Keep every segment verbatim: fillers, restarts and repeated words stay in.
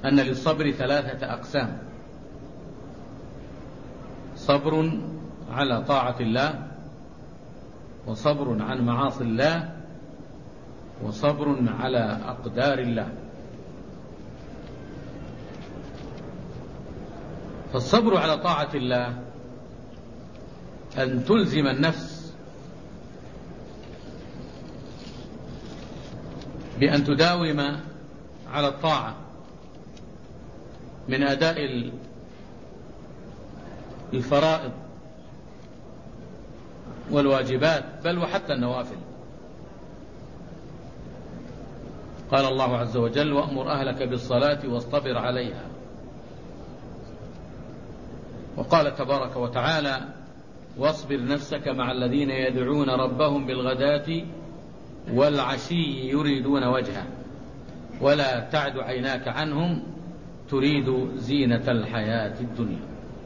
أن للصبر ثلاثة أقسام: صبر على طاعة الله، وصبر عن معاصي الله، وصبر على أقدار الله. فالصبر على طاعة الله أن تلزم النفس بأن تداوم على الطاعة من أداء الفرائض والواجبات، بل وحتى النوافل. قال الله عز وجل: وأمر أهلك بالصلاة واصطبر عليها. وقال تبارك وتعالى: واصبر نفسك مع الذين يدعون ربهم بالغداة والعشي يريدون وجهه ولا تعد عيناك عنهم تريد زينة الحياة الدنيا.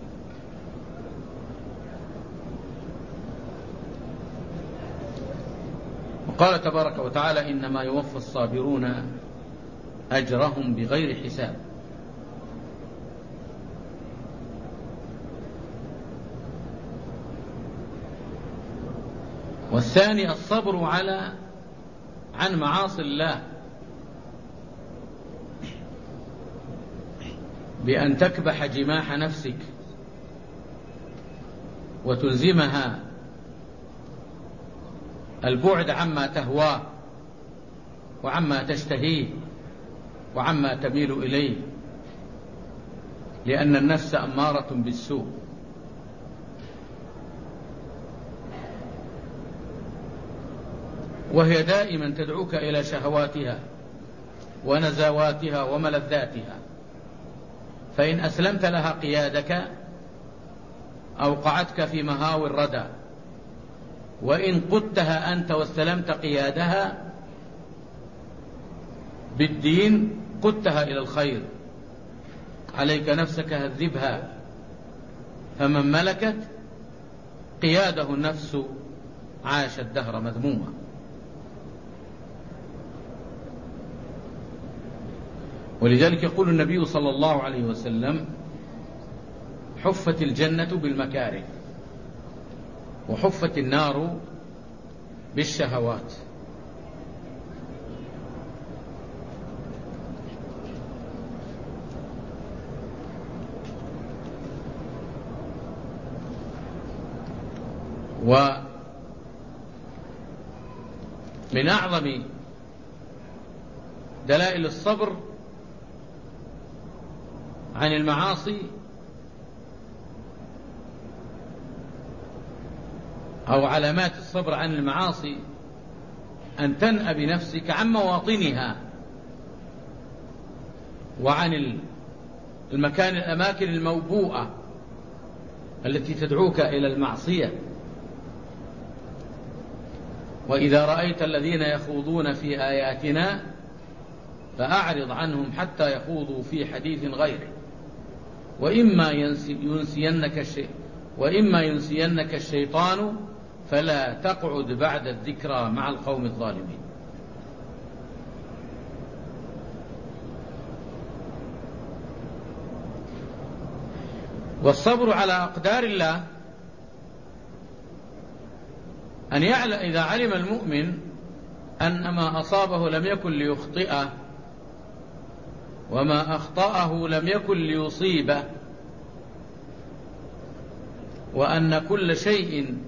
وقال تبارك وتعالى: إنما يوفى الصابرون أجرهم بغير حساب. والثاني الصبر على عن معاصي الله، بأن تكبح جماح نفسك وتلزمها البعد عما تهواه وعما تشتهيه وعما تميل إليه، لأن النفس أمارة بالسوء. وهي دائما تدعوك إلى شهواتها ونزواتها وملذاتها، فإن أسلمت لها قيادك أوقعتك في مهاوي الردى، وإن قدتها أنت واستلمت قيادها بالدين قدتها إلى الخير. عليك نفسك هذبها، فمن ملكت قياده النفس عاش الدهر مذموما. ولذلك يقول النبي صلى الله عليه وسلم: حفت الجنة بالمكاره وحفت النار بالشهوات. ومن أعظم دلائل الصبر عن المعاصي أو علامات الصبر عن المعاصي أن تنأى بنفسك عن مواطنها وعن المكان الأماكن الموبوءة التي تدعوك إلى المعصية. وإذا رأيت الذين يخوضون في آياتنا فأعرض عنهم حتى يخوضوا في حديث غيره، وإما ينسينك الشيء وإما ينسينك الشيطان فلا تقعد بعد الذكرى مع القوم الظالمين. والصبر على أقدار الله أن يعلم إذا علم المؤمن أن ما أصابه لم يكن ليخطئه وما أخطأه لم يكن ليصيبه، وأن كل شيء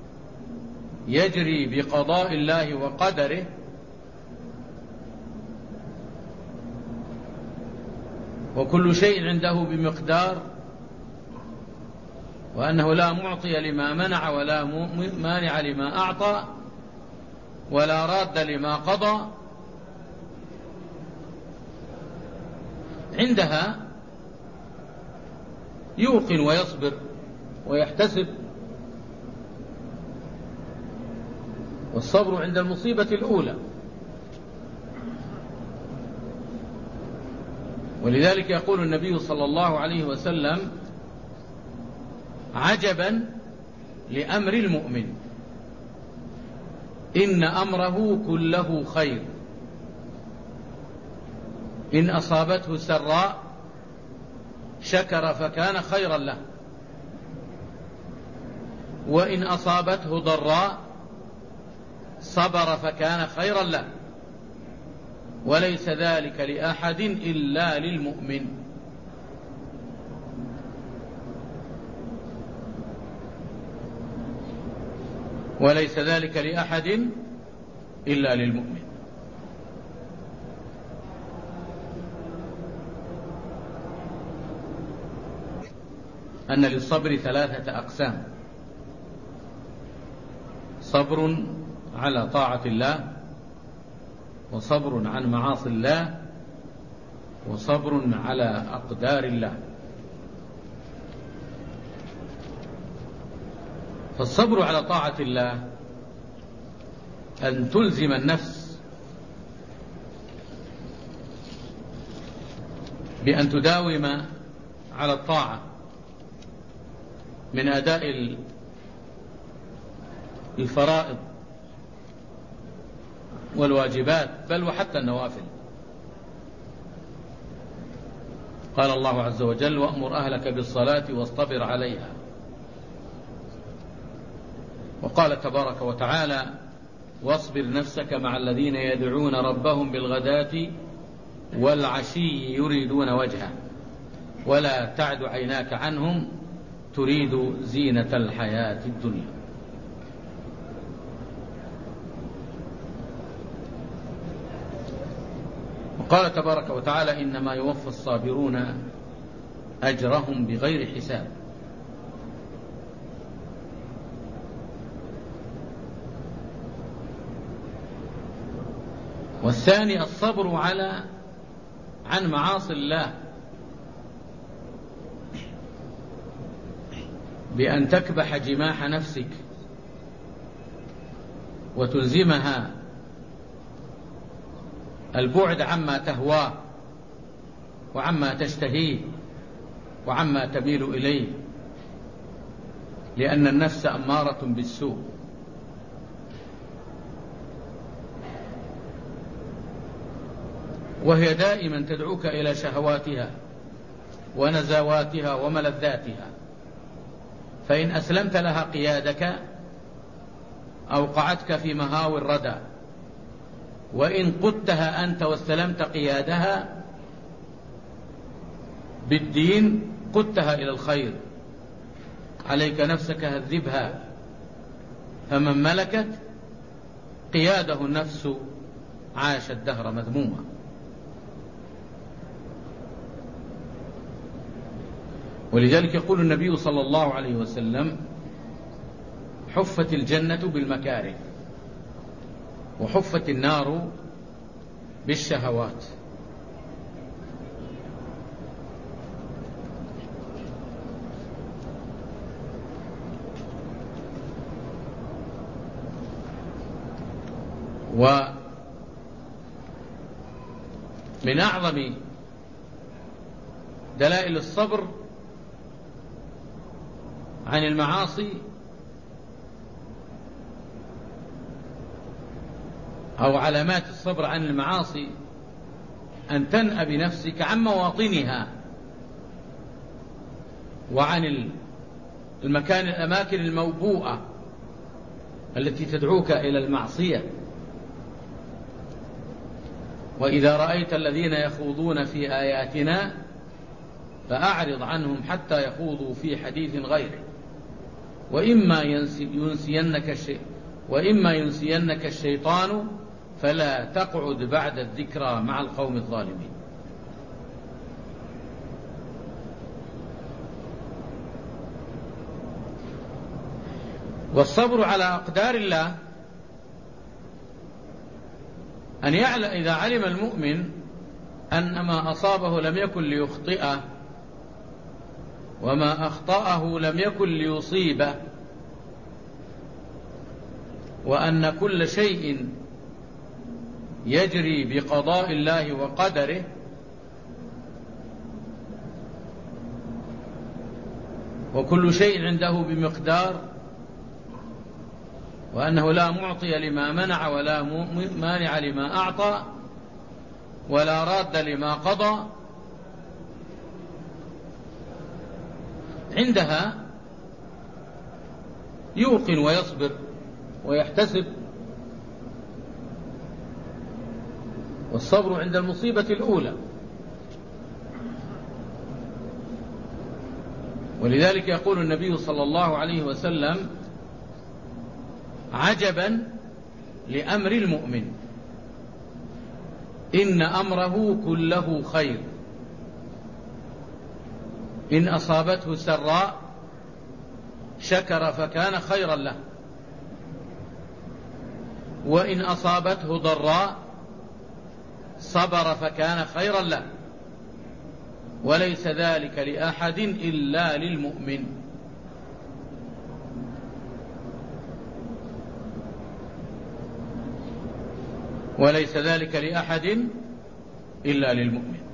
يجري بقضاء الله وقدره، وكل شيء عنده بمقدار، وأنه لا معطي لما منع ولا مانع لما أعطى ولا راد لما قضى، عندها يوقن ويصبر ويحتسب. والصبر عند المصيبة الأولى. ولذلك يقول النبي صلى الله عليه وسلم: عجبا لأمر المؤمن إن أمره كله خير إن أصابته سراء شكر فكان خيرا له، وإن أصابته ضراء صبر فكان خيرا له، وليس ذلك لأحد إلا للمؤمن. وليس ذلك لأحد إلا للمؤمن. أن للصبر ثلاثة أقسام: صبر على طاعة الله، وصبر عن معاصي الله، وصبر على أقدار الله. فالصبر على طاعة الله أن تلزم النفس بأن تداوم على الطاعة من أداء الفرائض والواجبات، بل وحتى النوافل. قال الله عز وجل: وأمر أهلك بالصلاة واصطبر عليها. وقال تبارك وتعالى: واصبر نفسك مع الذين يدعون ربهم بالغداة والعشي يريدون وجهه ولا تعد عيناك عنهم تريد زينة الحياة الدنيا. وقال تبارك وتعالى: إنما يوفى الصابرون أجرهم بغير حساب. والثاني الصبر على عن معاصي الله، بأن تكبح جماح نفسك وتلزمها البعد عما تهواه وعما تشتهيه وعما تميل إليه، لأن النفس أمارة بالسوء. وهي دائما تدعوك إلى شهواتها ونزواتها وملذاتها، فإن أسلمت لها قيادك أوقعتك في مهاوي الردى، وإن قدتها أنت واستلمت قيادها بالدين قدتها إلى الخير. عليك نفسك هذبها، فمن ملكت قياده النفس عاش الدهر مذموما. ولذلك يقول النبي صلى الله عليه وسلم: حفت الجنة بالمكاره وحفت النار بالشهوات. ومن أعظم دلائل الصبر عن المعاصي أو علامات الصبر عن المعاصي أن تنأى بنفسك عن مواطنها وعن المكان الأماكن الموبوءة التي تدعوك إلى المعصية. وإذا رأيت الذين يخوضون في آياتنا فأعرض عنهم حتى يخوضوا في حديث غيره، وإما ينسينك الشيء وإما ينسينك الشيطان فلا تقعد بعد الذكرى مع القوم الظالمين. والصبر على أقدار الله أن يعلم إذا علم المؤمن أن ما أصابه لم يكن ليخطئه وما أخطأه لم يكن ليصيبه، وأن كل شيء يجري بقضاء الله وقدره، وكل شيء عنده بمقدار، وأنه لا معطي لما منع ولا مانع لما أعطى، ولا راد لما قضى، عندها يوقن ويصبر ويحتسب. والصبر عند المصيبة الأولى. ولذلك يقول النبي صلى الله عليه وسلم: عجبا لأمر المؤمن، إن أمره كله خير، إن أصابته سراء شكر فكان خيرا له، وإن أصابته ضراء صبر فكان خيرا له، وليس ذلك لأحد إلا للمؤمن. وليس ذلك لأحد إلا للمؤمن.